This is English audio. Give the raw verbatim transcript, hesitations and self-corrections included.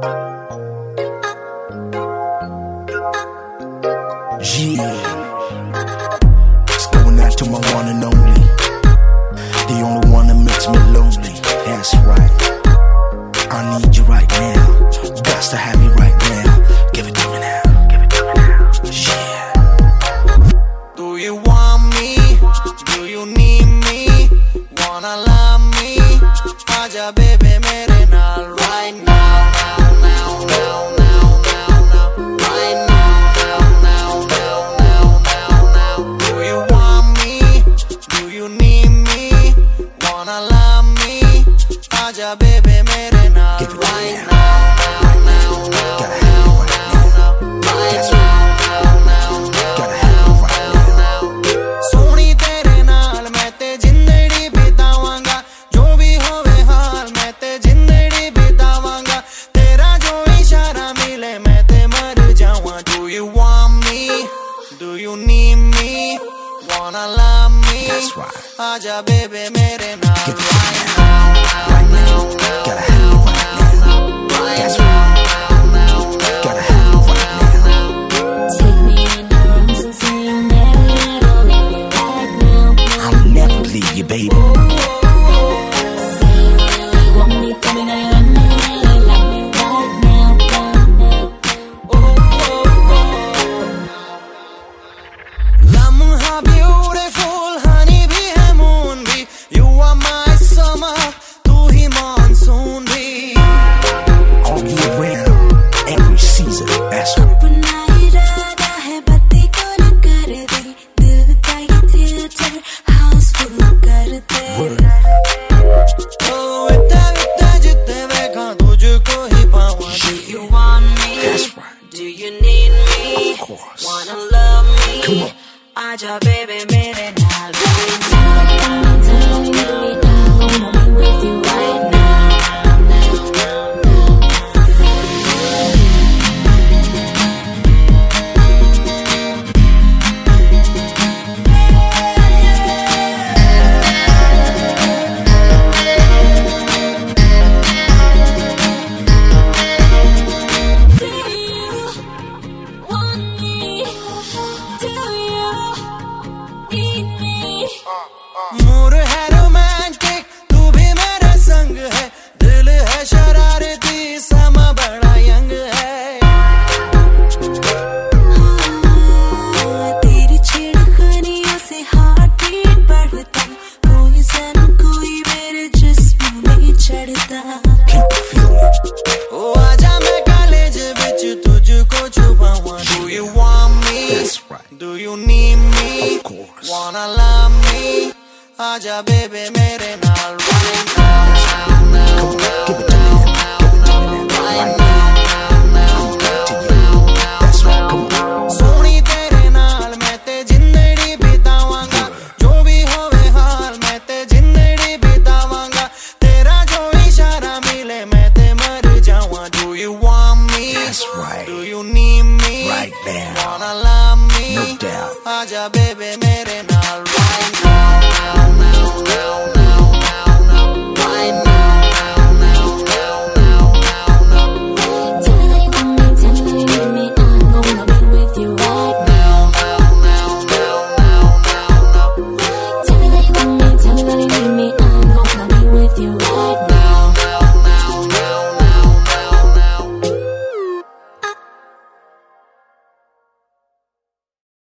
Yeah, it's going out to my one and only, the only one that makes me lonely. That's right, I need you right now, got to have you right now. Give it to me now, give it to me now. Yeah. Do you want me? Do you need me? Wanna love me? Aja baby mere naal right now, now, now, now, now, now, now, right now, now, now, now, now, now, now. Do you want me? Do you need me? Wanna love me? Aja baby mere naal right now, now, now, now, now, now, right now, now, now, now, now. Soni tere naal main te zindagi bitawanga, jo bhi hove haal main te zindagi bitawanga, tera jo ishara mile main te mar jawan. Do you want me? Do you need me? Wanna love me? That's right. Aja baby mere naal Give it to me right now, now, right now. Gotta have you right now. That's right. Gotta have you right now. Take me in your arms and say you'll never, never leave me right now. I'll never leave you, baby. Say you really want me, tell me that you love me, really love me right now, right now. Lamha beautiful, honey bhi hai moon bhi. You are my summer, tu hi monsoon bhi. All year round, every season. That's right. अपना इरादा है बत्ती को न कर दे, दिल का ये थिएटर हाउसफुल कर दे. Oh, itte itte jitte vekha tujhko hi pawan. Do you want me? That's right. Do you need me? Of course. Wanna love me? Come on. Aja baby mere naal right now. Tell me you need me now. Wanna be with you right now, now, now, now. Do you want me? Do you need me? Mood hai romantic, tu bhi mere sang hai. Dil hai shararati, sama bada young hai. तेरी छेड़खानियों से heart beat बढ़ता, कोई सन कोई मेरे जिस्म में चढ़ता. Can you feel me? Oh, aaja main college vich tujhko chupawan. Do you want me? That's right. Do you need me? Of course. Wanna love me? Aja baby mere naal right now, now, now, Come on, now, give it to me now. Give it to me now. Right now. now, To you. That's right. Come on. Soni tere naal main te zindagi bitawanga, jo bhi hove haal main te zindagi bitawanga, tera jo ishara mile main te mar jawan. Do you want me? That's right. Do you need me? Right now. Wanna love me? No doubt. Aja baby